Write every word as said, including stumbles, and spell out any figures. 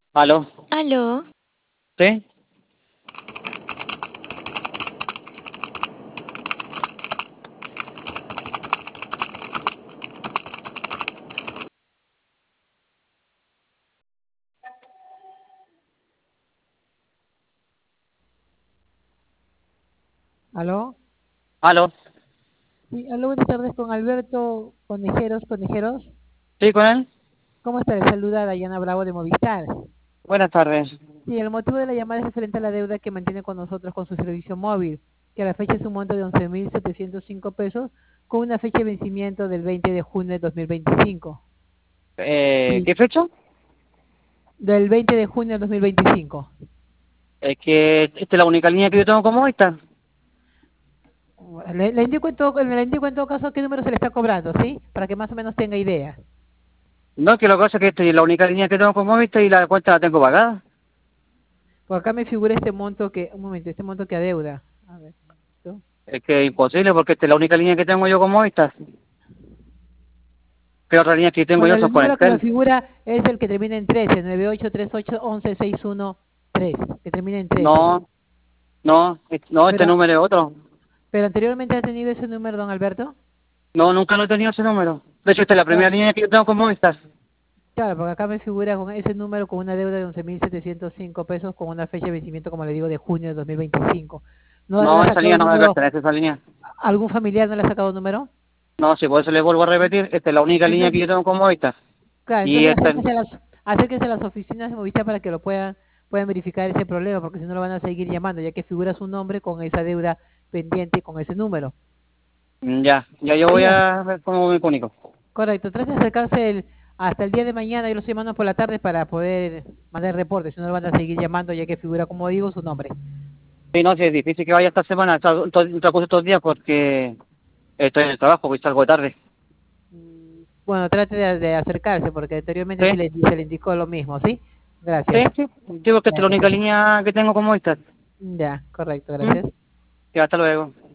¿Aló? Aló, ¿Sí? ¿Aló? ¿Aló? Sí, aló, buenas tardes con Alberto Conejeros, Conejeros. ¿Sí con él? ¿Cómo está? Le saluda Dayana Bravo de Movistar. Buenas tardes. Sí, el motivo de la llamada es referente a la deuda que mantiene con nosotros con su servicio móvil, que a la fecha es un monto de once mil setecientos cinco pesos, con una fecha de vencimiento del veinte de junio de dos mil veinticinco. Eh, Sí, ¿qué fecha? del veinte de junio de dos mil veinticinco. Es que esta es la única línea que yo tengo como esta. Le, le indico en todo, le indico en todo caso qué número se le está cobrando, ¿sí? Para que más o menos tenga idea. No, que lo que pasa es que esta es la única línea que tengo como esta y la cuenta la tengo pagada. Por acá me figura este monto que, un momento, este monto que adeuda. A ver, un momento. Es que es imposible porque esta es la única línea que tengo yo como esta. ¿Qué otra línea que tengo Bueno, yo son el con número que me Entel? figura es el que termina en trece, nueve ocho tres ocho once seis uno tres, que termina en trece. No, no, es- no, este Pero, número es otro. pero anteriormente ha tenido ese número, don Alberto. No, nunca lo he tenido ese número. De hecho, esta es la primera Claro, línea que yo tengo como esta. claro, porque acá me figura con ese número con una deuda de once mil setecientos cinco pesos con una fecha de vencimiento, como le digo, de junio de dos mil veinticinco. ¿No le No, ha esa sacado línea el no me número? pertenece, esa línea. ¿Algún familiar no le ha sacado el número? No, si por eso le vuelvo a repetir, esta es la única línea que Entonces, yo tengo como esta. claro, Y entonces esta, acérquese a las, acérquese a las oficinas de Movistar para que lo puedan, puedan verificar ese problema, porque si no lo van a seguir llamando, ya que figura su nombre con esa deuda pendiente con ese número. ya, ya yo voy Diga, a ver cómo me comunico. correcto, trate de acercarse el- hasta el día de mañana, yo lo estoy llamando por la tarde para poder mandar reportes, si no lo van a seguir llamando, ya que figura, como digo, su nombre. Sí, no, sí, es difícil que vaya esta semana, todo, todo, el transcurso de estos días porque estoy en el trabajo, voy salgo tarde. Mm, Bueno, trate de, de acercarse, porque anteriormente sí Sí, le, se le indicó lo mismo, ¿sí? sí, Gracias. sí, digo que esta es Ya, la que única te- línea que tengo como esta. ya, correcto, ¿Mm? gracias. Sí, hasta luego.